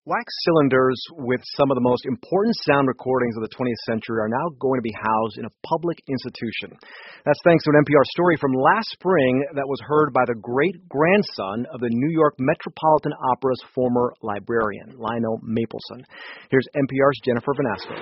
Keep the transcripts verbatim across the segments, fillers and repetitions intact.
Wax cylinders with some of the most important sound recordings of the twentieth century are now going to be housed in a public institution. That's thanks to an N P R story from last spring that was heard by the great-grandson of the New York Metropolitan Opera's former librarian, Lionel Mapleson. Here's N P R's Jennifer Vanasco.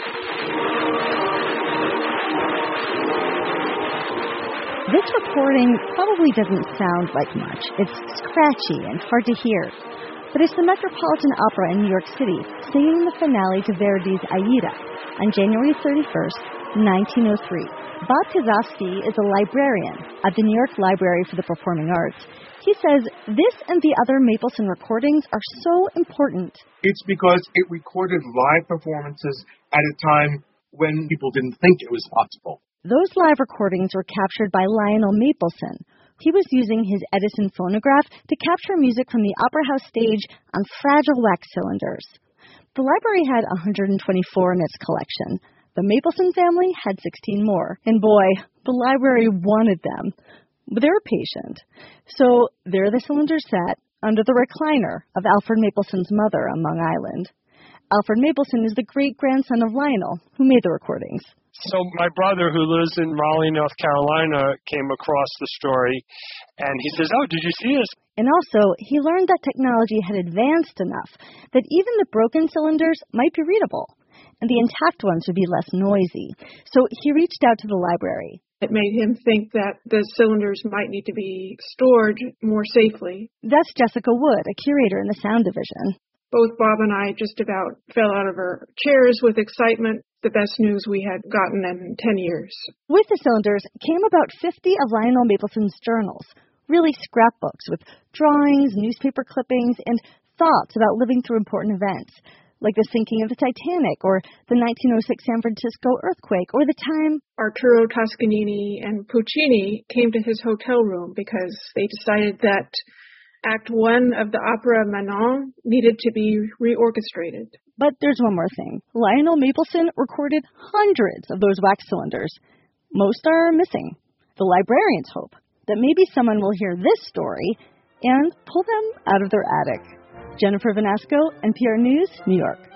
This recording probably doesn't sound like much. It's scratchy and hard to hear. But it's the Metropolitan Opera in New York City singing the finale to Verdi's Aida on January thirty-first, nineteen oh three. Bob Kazowski is a librarian at the New York Library for the Performing Arts. He says this and the other Mapleson recordings are so important. It's because it recorded live performances at a time when people didn't think it was possible. Those live recordings were captured by Lionel Mapleson. He was using his Edison phonograph to capture music from the Opera House stage on fragile wax cylinders. The library had one hundred twenty-four in its collection. The Mapleson family had sixteen more. And boy, the library wanted them. But they were patient. So there the cylinders sat under the recliner of Alfred Mapleson's mother on Long Island. Alfred Mapleson is the great-grandson of Lionel, who made the recordings. So my brother, who lives in Raleigh, North Carolina, came across the story, and he says, oh, did you see this? And also, he learned that technology had advanced enough that even the broken cylinders might be readable, and the intact ones would be less noisy. So he reached out to the library. It made him think that the cylinders might need to be stored more safely. That's Jessica Wood, a curator in the sound division. Both Bob and I just about fell out of our chairs with excitement. The best news we had gotten in ten years. With the cylinders came about fifty of Lionel Mapleson's journals, really scrapbooks with drawings, newspaper clippings, and thoughts about living through important events, like the sinking of the Titanic, or the nineteen oh six San Francisco earthquake, or the time Arturo Toscanini and Puccini came to his hotel room because they decided that Act One of the opera Manon needed to be reorchestrated. But there's one more thing. Lionel Mapleson recorded hundreds of those wax cylinders. Most are missing. The librarians hope that maybe someone will hear this story and pull them out of their attic. Jennifer Vanasco, N P R News, New York.